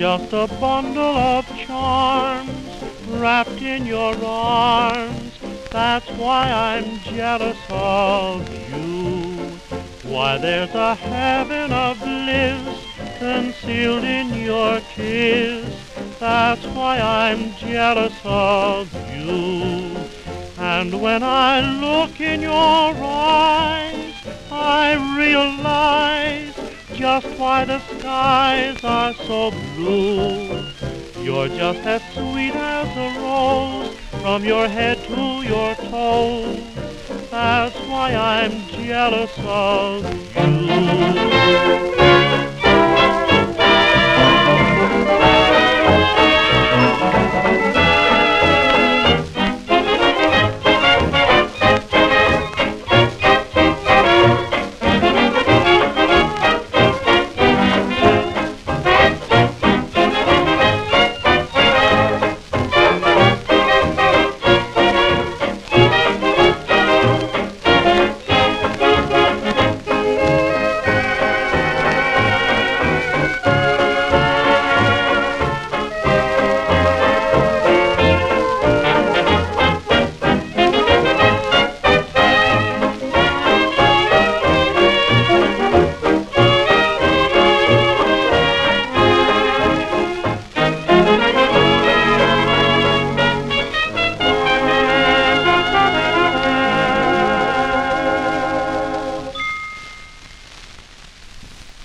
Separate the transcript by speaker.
Speaker 1: just a bundle of charms wrapped in your arms. That's why I'm jealous of you. Why, there's a heaven of bliss concealed in your kiss. That's why I'm jealous of you. And when I look in your eyes, I realize just why the skies are so blue. You're just as sweet as a rose from your head to your toes. That's why I'm jealous of you.